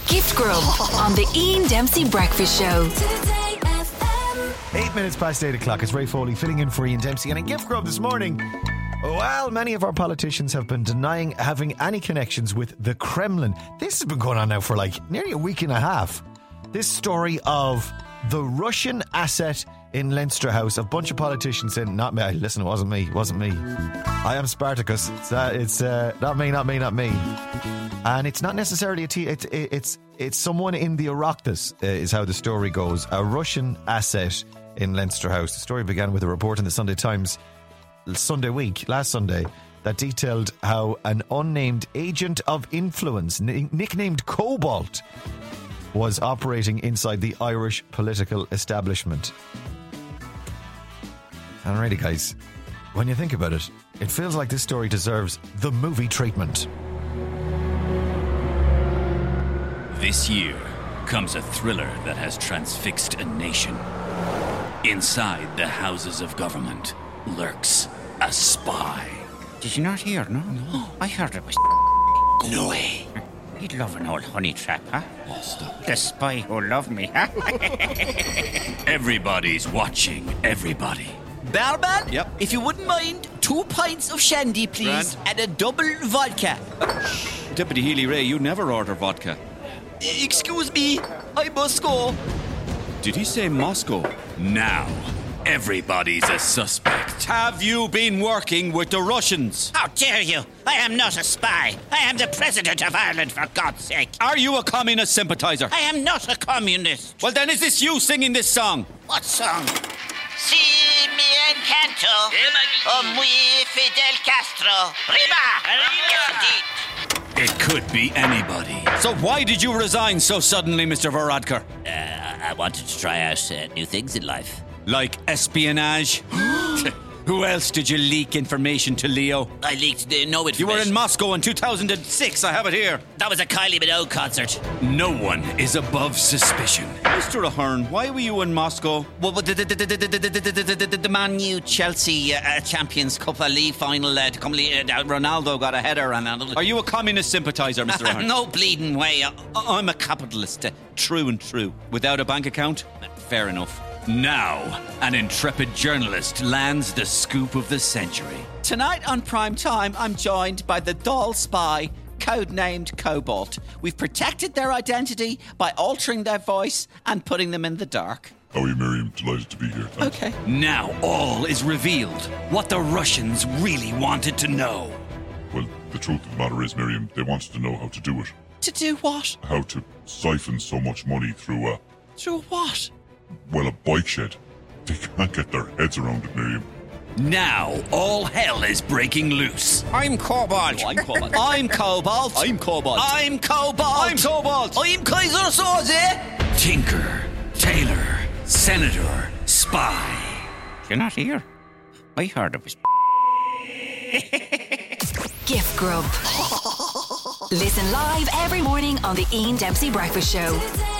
Gift Grub on the Ian Dempsey Breakfast Show. 8 minutes past 8 o'clock. It's Ray Foley filling in for Ian Dempsey. And in Gift Grub this morning, well, many of our politicians have been denying having any connections with the Kremlin. This has been going on now for like nearly a week and a half. This story of the Russian asset in Leinster House. A bunch of politicians saying, not me. Listen, it wasn't me. I am Spartacus. It's not me. And it's not necessarily it's someone in the Oireachtas, is how the story goes. A Russian asset in Leinster House. The story began with a report in the Sunday Times last Sunday, that detailed how an unnamed agent of influence, nicknamed Cobalt, was operating inside the Irish political establishment. And really, guys, when you think about it, it feels like this story deserves the movie treatment. This year comes a thriller that has transfixed a nation. Inside the houses of government lurks a spy. Did you not hear, no? I heard it was No way. He'd love an old honey trap, huh? Oh, stop. The spy who loved me, huh? Everybody's watching everybody. Barman? Yep. If you wouldn't mind, 2 pints of shandy, please, Grand. and a double vodka. Deputy Healy-Rae, you never order vodka. Excuse me, I must go. Did he say Moscow? Now, everybody's a suspect. Have you been working with the Russians? How dare you? I am not a spy. I am the President of Ireland, for God's sake. Are you a communist sympathizer? I am not a communist. Well, then is this you singing this song? What song? Si mi encanto, o muy Fidel Castro. Rima! Yes, indeed. It could be anybody. So why did you resign so suddenly, Mr. Varadkar? I wanted to try out new things in life. Like espionage? Who else did you leak information to, Leo? I leaked no information. You were in Moscow in 2006, I have it here. That was a Kylie Minogue concert. No one is above suspicion. Mr. Ahern, why were you in Moscow? Well, the Man U Chelsea Champions Cup League final Ronaldo got a header and Are you a communist sympathizer, Mr. Ahern? No bleeding way. I'm a capitalist, true and true. Without a bank account? Fair enough. Now, an intrepid journalist lands the scoop of the century. Tonight on Prime Time, I'm joined by the doll spy, codenamed Cobalt. We've protected their identity by altering their voice and putting them in the dark. How are you, Miriam? Delighted to be here. Thanks. Okay. Now all is revealed. What the Russians really wanted to know. Well, the truth of the matter is, Miriam, they wanted to know how to do it. To do what? How to siphon so much money through Through what? a bike shed. They can't get their heads around it, Miriam. Now all hell is breaking loose. I'm Cobalt. I'm Cobalt. I'm Cobalt. I'm Cobalt. I'm Cobalt. I'm Cobalt. I'm Kaiser Soze. Tinker, tailor, senator, spy. Did you not hear? I heard it was Gift Grub. Listen live every morning on the Ian Dempsey Breakfast Show.